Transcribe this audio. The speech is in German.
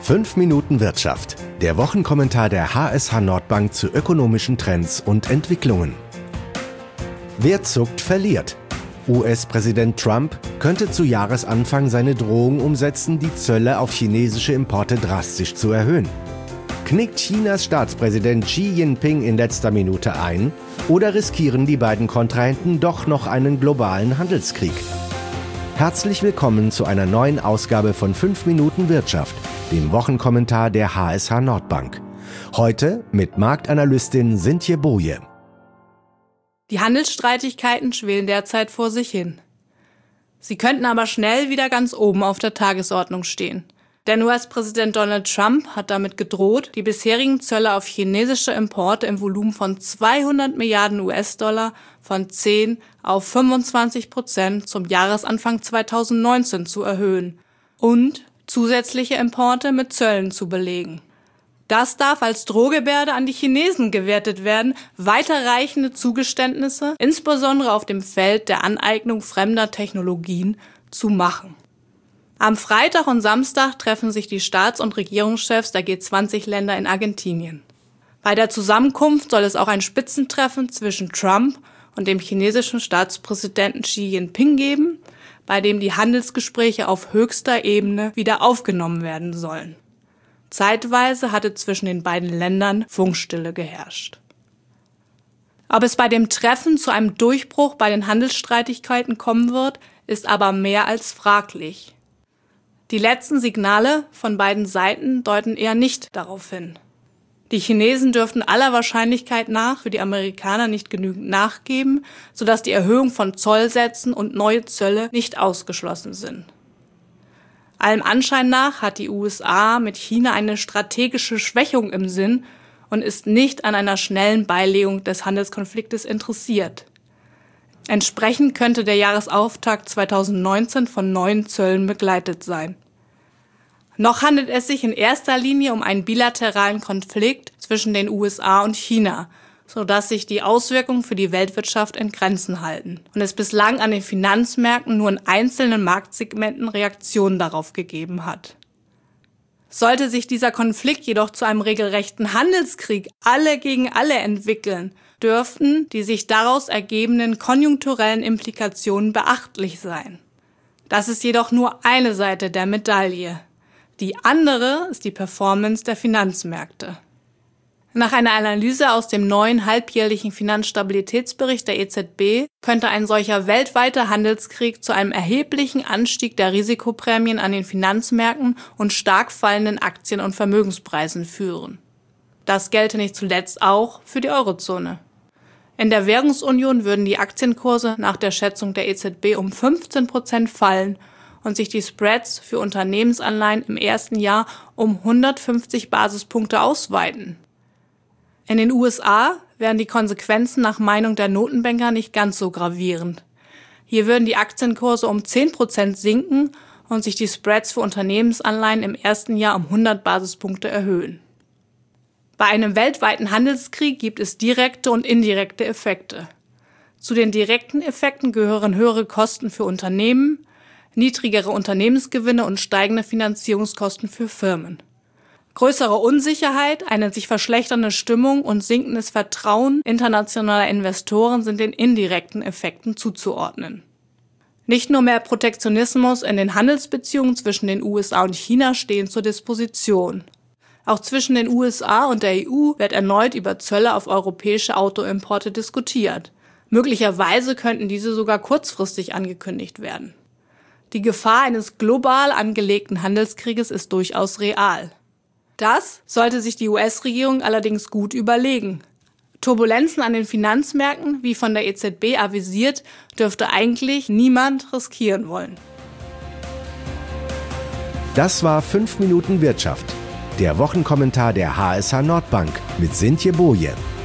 5 Minuten Wirtschaft. Der Wochenkommentar der HSH Nordbank zu ökonomischen Trends und Entwicklungen. Wer zuckt, verliert. US-Präsident Trump könnte zu Jahresanfang seine Drohung umsetzen, die Zölle auf chinesische Importe drastisch zu erhöhen. Knickt Chinas Staatspräsident Xi Jinping in letzter Minute ein oder riskieren die beiden Kontrahenten doch noch einen globalen Handelskrieg? Herzlich willkommen zu einer neuen Ausgabe von 5 Minuten Wirtschaft, dem Wochenkommentar der HSH Nordbank. Heute mit Marktanalystin Sintje Boje. Die Handelsstreitigkeiten schwelen derzeit vor sich hin. Sie könnten aber schnell wieder ganz oben auf der Tagesordnung stehen. Denn US-Präsident Donald Trump hat damit gedroht, die bisherigen Zölle auf chinesische Importe im Volumen von 200 Milliarden US-Dollar von 10 auf 25% zum Jahresanfang 2019 zu erhöhen und zusätzliche Importe mit Zöllen zu belegen. Das darf als Drohgebärde an die Chinesen gewertet werden, weiterreichende Zugeständnisse, insbesondere auf dem Feld der Aneignung fremder Technologien, zu machen. Am Freitag und Samstag treffen sich die Staats- und Regierungschefs der G20-Länder in Argentinien. Bei der Zusammenkunft soll es auch ein Spitzentreffen zwischen Trump und dem chinesischen Staatspräsidenten Xi Jinping geben, bei dem die Handelsgespräche auf höchster Ebene wieder aufgenommen werden sollen. Zeitweise hatte zwischen den beiden Ländern Funkstille geherrscht. Ob es bei dem Treffen zu einem Durchbruch bei den Handelsstreitigkeiten kommen wird, ist aber mehr als fraglich. Die letzten Signale von beiden Seiten deuten eher nicht darauf hin. Die Chinesen dürften aller Wahrscheinlichkeit nach für die Amerikaner nicht genügend nachgeben, sodass die Erhöhung von Zollsätzen und neue Zölle nicht ausgeschlossen sind. Allem Anschein nach hat die USA mit China eine strategische Schwächung im Sinn und ist nicht an einer schnellen Beilegung des Handelskonfliktes interessiert. Entsprechend könnte der Jahresauftakt 2019 von neuen Zöllen begleitet sein. Noch handelt es sich in erster Linie um einen bilateralen Konflikt zwischen den USA und China, sodass sich die Auswirkungen für die Weltwirtschaft in Grenzen halten und es bislang an den Finanzmärkten nur in einzelnen Marktsegmenten Reaktionen darauf gegeben hat. Sollte sich dieser Konflikt jedoch zu einem regelrechten Handelskrieg alle gegen alle entwickeln, dürften die sich daraus ergebenden konjunkturellen Implikationen beachtlich sein. Das ist jedoch nur eine Seite der Medaille. Die andere ist die Performance der Finanzmärkte. Nach einer Analyse aus dem neuen halbjährlichen Finanzstabilitätsbericht der EZB könnte ein solcher weltweiter Handelskrieg zu einem erheblichen Anstieg der Risikoprämien an den Finanzmärkten und stark fallenden Aktien- und Vermögenspreisen führen. Das gelte nicht zuletzt auch für die Eurozone. In der Währungsunion würden die Aktienkurse nach der Schätzung der EZB um 15% fallen und sich die Spreads für Unternehmensanleihen im ersten Jahr um 150 Basispunkte ausweiten. In den USA wären die Konsequenzen nach Meinung der Notenbanker nicht ganz so gravierend. Hier würden die Aktienkurse um 10% sinken und sich die Spreads für Unternehmensanleihen im ersten Jahr um 100 Basispunkte erhöhen. Bei einem weltweiten Handelskrieg gibt es direkte und indirekte Effekte. Zu den direkten Effekten gehören höhere Kosten für Unternehmen, niedrigere Unternehmensgewinne und steigende Finanzierungskosten für Firmen. Größere Unsicherheit, eine sich verschlechternde Stimmung und sinkendes Vertrauen internationaler Investoren sind den indirekten Effekten zuzuordnen. Nicht nur mehr Protektionismus in den Handelsbeziehungen zwischen den USA und China stehen zur Disposition. Auch zwischen den USA und der EU wird erneut über Zölle auf europäische Autoimporte diskutiert. Möglicherweise könnten diese sogar kurzfristig angekündigt werden. Die Gefahr eines global angelegten Handelskrieges ist durchaus real. Das sollte sich die US-Regierung allerdings gut überlegen. Turbulenzen an den Finanzmärkten, wie von der EZB avisiert, dürfte eigentlich niemand riskieren wollen. Das war 5 Minuten Wirtschaft, der Wochenkommentar der HSH Nordbank mit Sintje Boje.